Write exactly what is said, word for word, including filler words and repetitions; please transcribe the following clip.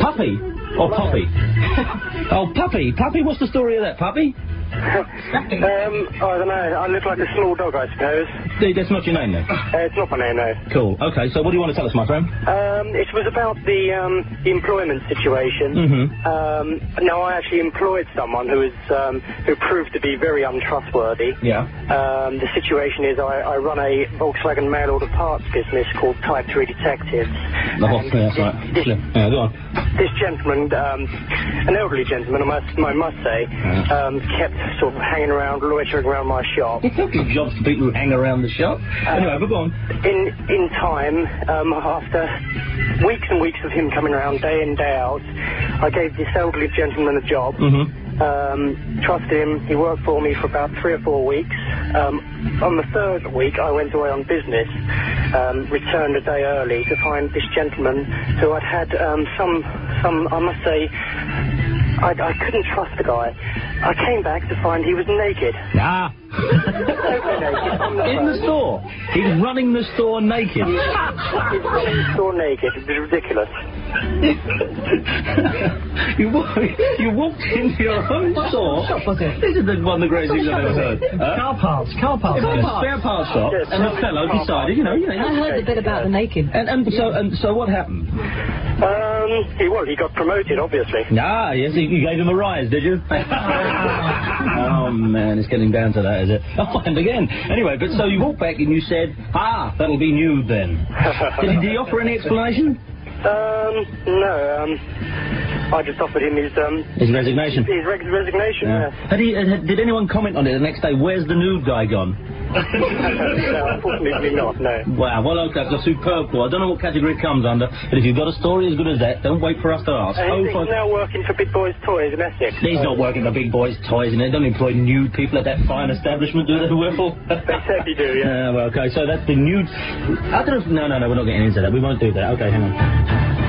Puppy? Or Poppy? Oh, Puppy. Puppy, what's the story of that, Puppy? um, I don't know. I look like a small dog, I suppose. That's not your name, then? Uh, it's not my name, no. Cool. Okay, so what do you want to tell us, my friend? Um, it was about the, um, the employment situation. Mm-hmm. Um, now, I actually employed someone who is, um, who proved to be very untrustworthy. Yeah. Um, the situation is I, I run a Volkswagen mail order parts business called Type three Detectives. Oh, yeah, that's right. This, Yeah, go on. This gentleman, um, an elderly gentleman, I must, I must say, Yeah. um, kept sort of hanging around, loitering around my shop. It's not good jobs for people who hang around the shop. Uh, anyway, but go on. In, in time, um, after weeks and weeks of him coming around day in, day out, I gave this elderly gentleman a job. Mm-hmm. Um, trusted him. He worked for me for about three or four weeks. Um, on the third week, I went away on business, um, returned a day early to find this gentleman who I'd had um, some, some, I must say, I, I couldn't trust the guy. I came back to find he was naked. Ah. Totally naked. On the In phone. the store. He's running the store naked. He's running the store naked. It was ridiculous. you, walk, you walked into your own store. Shop was it? This is the, one of the greatest things I've ever heard. Huh? Car parts, car parts. It was a spare parts shop, Yes, and the fellow car decided, you know, you know. I heard a bit about the naked. And, and so and so what happened? Um, he well, he got promoted, obviously. Ah, yes, you gave him a rise, did you? Oh, man, it's getting down to that, is it? Oh, and again. Anyway, but so you walked back and you said, ah, that'll be nude then. did, he, did he offer any explanation? Um, no, um, I just offered him his, um... His resignation? His reg- resignation, Yeah. yes. Had he, had, did anyone comment on it the next day? Where's the nude guy gone? No, unfortunately not, no. Wow, well, okay, that's a superb call. I don't know what category it comes under, but if you've got a story as good as that, don't wait for us to ask. Uh, oh, he's for... now working for Big Boys Toys in Essex. He's not working for Big Boys Toys, and they don't employ nude people at that fine establishment, do they, Whipple? They said he do, yeah. Uh, well, okay, so that's the nude... I don't know if... No, no, no, we're not getting into that. We won't do that. Okay, hang on.